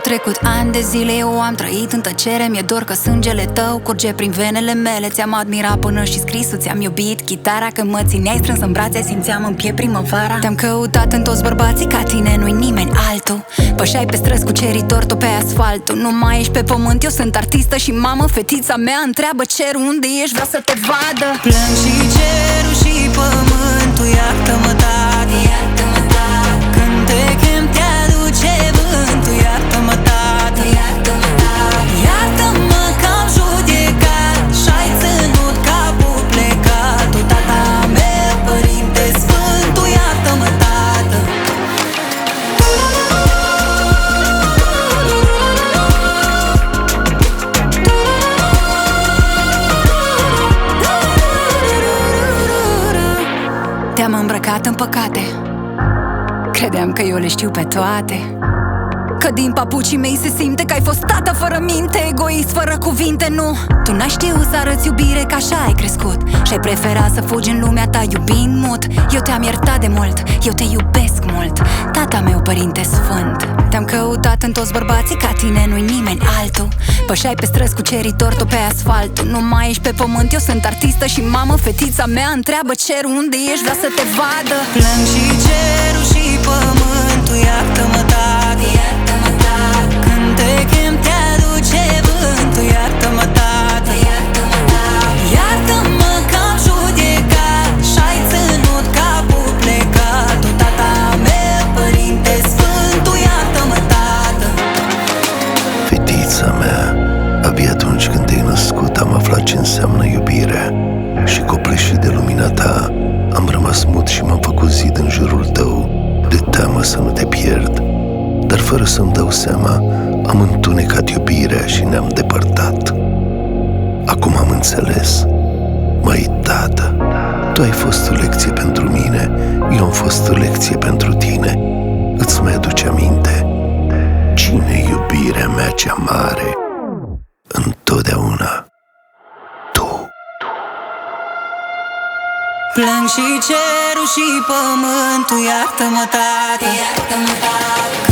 trecut ani de zile, eu am trăit în tăcere. Mi-e dor că sângele tău curge prin venele mele. Ți-am admirat până și scrisul, ți-am iubit chitara. Când mă țineai strâns în brațe, simțeam în piept primăvara. Te-am căutat în toți bărbații, ca tine nu-i nimeni altul. Pășeai pe străzi cu ceritor, tu pe asfaltul. Nu mai ești pe pământ, eu sunt artistă și mamă. Fetița mea întreabă cerul unde ești, vrea să te vadă. Plâng și cerul și pământul, iartă-mă, tată, iartă-mă, tată. Când te chem, te aduce vântul, iartă-mă, tată, iartă-mă, tată. Iartă-mă că am judecat și-ai ținut capul plecat. Tu, tata meu, Părinte Sfânt, tu iartă-mă, tată. Te-am îmbrăcat în păcate, credeam că eu le știu pe toate. Că din papucii mei se simte că ai fost tată fără minte, egoist fără cuvinte, nu. Tu n-ai știut să arăți iubire, că așa ai crescut și-ai preferat să fugi în lumea ta iubind mut. Eu te-am iertat de mult, eu te iubesc mult, tata meu, Părinte Sfânt. Te-am căutat în toți bărbații, ca tine nu-i nimeni altul. Pășeai pe străzi cu ceritor, tu pe asfaltul. Nu mai ești pe pământ, eu sunt artistă și mamă. Fetița mea întreabă cerul unde ești, vrea să te vadă. Plâng și cerul și pământul, iartă-mă, tată, iartă-mă, tată. Când te chem, te aduce vântul, iartă-mă, tată, iartă-mă, tată. Iartă-mă că am judecat și-ai ținut capul plecat. Tu, tata meu, Părinte Sfânt, tu iartă-mă, tată. Fetița mea, abia atunci când te-ai născut am aflat ce înseamnă iubirea. Și copleșit de lumina ta am rămas mut și m-am făcut zid în jurul tău, de teamă să nu te pierd. Dar fără să-mi dau seama, am întunecat iubirea și ne-am depărtat. Acum am înțeles, măi tată, tu ai fost o lecție pentru mine, eu am fost o lecție pentru tine. Îți mai aduce aminte? Cine iubirea mea cea mare? Întotdeauna tu. Plâng și cerul și pământul, iartă-mă, tată, iartă-mă, tată.